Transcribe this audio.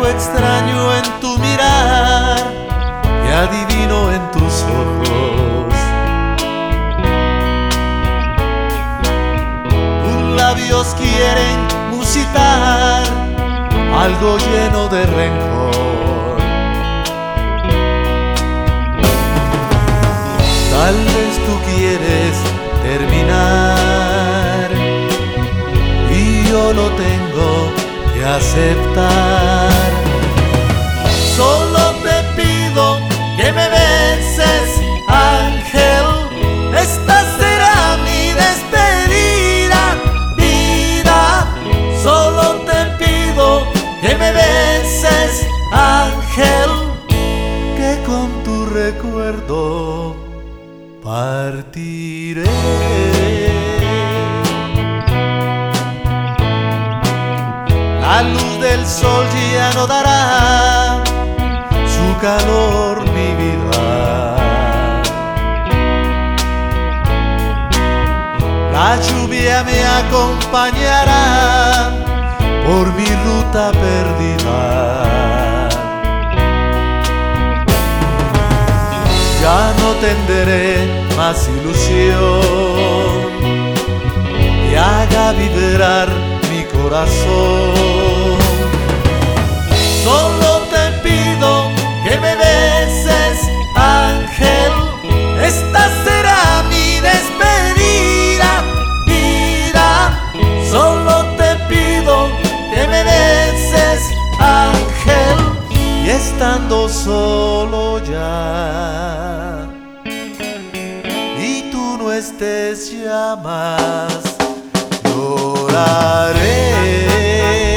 algo extraño en tu mirar que adivino en tus ojos. Tus labios quieren musitar algo lleno de rencor. Tal vez tú quieres terminar y yo lo tengo que aceptar. Solo te pido que me beses, ángel. Esta será mi despedida, vida. Solo te pido que me beses, ángel, que con tu recuerdo partiré. La luz del sol ya no dará su calor, mi vida. La lluvia me acompañará por mi ruta perdida. Ya no tendré más ilusión que haga vibrar mi corazón. Solo te pido que me beses, ángel. Esta será mi despedida, vida. Solo te pido que me beses, ángel. Y estando solo ya y tú no estés ya más, lloraré.